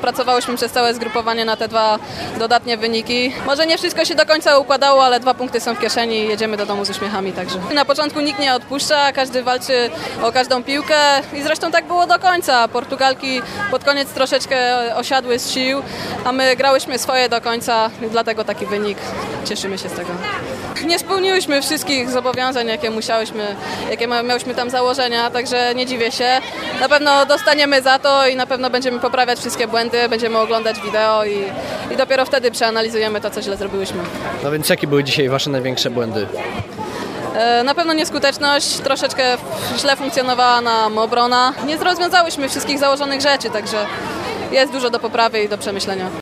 pracowałyśmy przez całe zgrupowanie na te 2 dodatnie wyniki. Może nie wszystko się do końca układało, ale 2 punkty są w kieszeni i jedziemy do domu z uśmiechami także. Na początku nikt nie odpuszcza, każdy walczy o każdą piłkę i zresztą tak było do końca. Portugalki pod koniec troszeczkę osiadły z sił, a my grałyśmy swoje do końca, dlatego taki wynik. Cieszymy się z tego. Nie spełniłyśmy wszystkich zobowiązań, jakie miałyśmy tam założenia, także nie dziwię się. Na pewno dostaniemy za to i na pewno będziemy poprawiać wszystkie błędy, będziemy oglądać wideo i dopiero wtedy przeanalizujemy to, co źle zrobiłyśmy. No więc jakie były dzisiaj wasze największe błędy? Na pewno nieskuteczność, troszeczkę źle funkcjonowała nam obrona. Nie rozwiązałyśmy wszystkich założonych rzeczy, także jest dużo do poprawy i do przemyślenia.